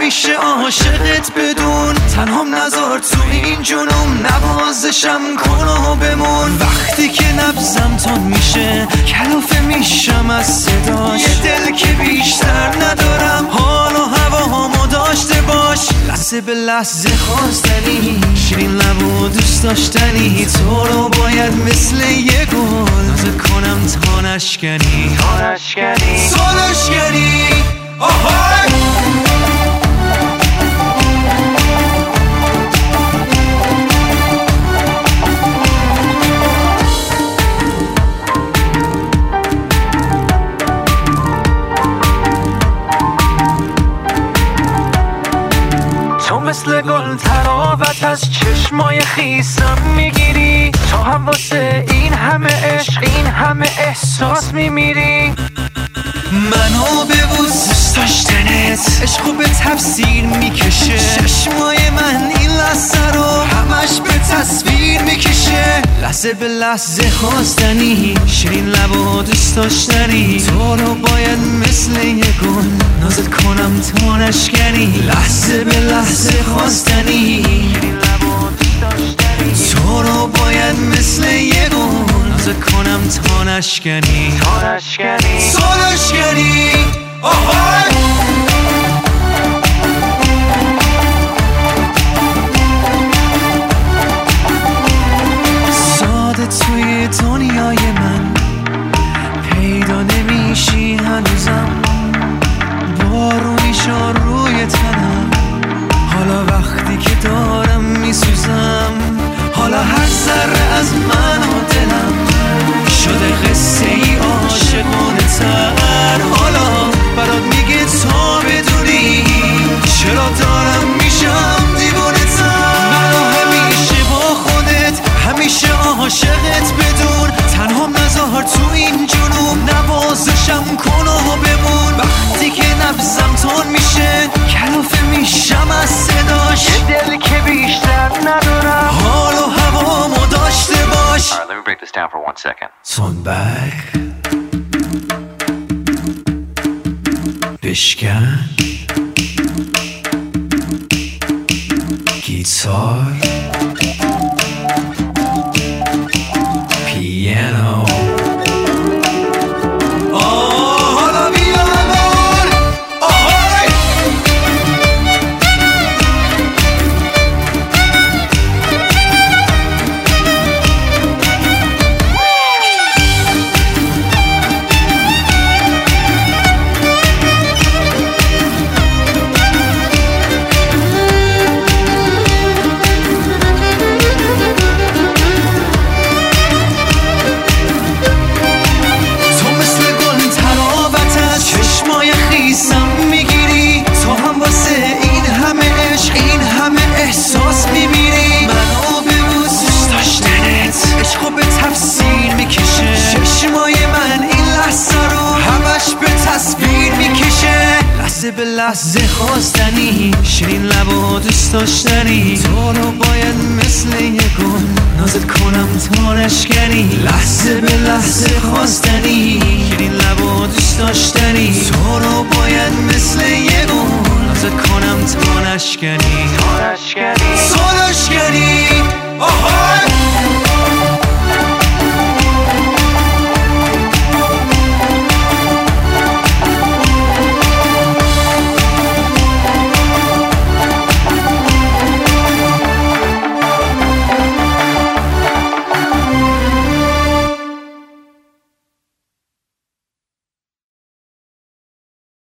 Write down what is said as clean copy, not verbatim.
همیشه عاشقت بدون، تنهام نذار تو این جنون، نوازشم کن و بمون. وقتی که نبضم تون میشه کلافه میشم از صداش، یه دل که بیشتر ندارم، حال و هوامو داشته باش. لحظه به لحظه خواستنی، شیرین لب و دوست داشتنی، تو رو باید مثل یه گل نازه کنم تا نشکنی، تا نشکنی. آهای مثل گل تراوت از چشمای خیسم میگیری، تو هم واسه این همه عشق این همه احساس میمیری. منو ببوس دوست داشتنت عشقو به تفسیر میکشه، چشمای من این لحظه رو همش به تصویر میکشه. لحظه به لحظه خواستنی، شیرین لب و دوست داشتنی، تو رو باید مثل یه گل نازت کنم تا نشکنی. لحظه به لحظه خواستنی، شیرین لب و دوست داشتنی، تو رو باید مثل یه گل نازت کنم تا نشکنی، تا نشکنی. آهای ساده توی دنیای من پیدا نمیشی هنوزم، بارونیشا روی تنم، حالا وقتی که دارم میسوزم، حالا هر ذره از من و دلم شده قصه ای عاشقانه تر. حالا برات میگه تا بدونی چرا دارم میشم دیوانه تر. منو همیشه با خودت، همیشه عاشقت بدون، تنهام نذار تو این جنون، نوازشم کن و بمون. وقتی که نبضم تون میشه کلافه میشم از صداش، یه دل که بیشتر ندارم، حال و هوامو داشته باش. Alright, let me break this down for 1 second. Turn back بشکن گیتار پیانو. حالا بیا ببار. آهای به لحظه خواستنی، شیرین لب و دوست داشتنی، تو رو باید مثل یه گل نازت کنم تا نشکنی. لحظه به لحظه خواستنی، شیرین لب و دوست داشتنی، تو رو باید مثل یه گل نازت کنم تا نشکنی، تا نشکنی. آهای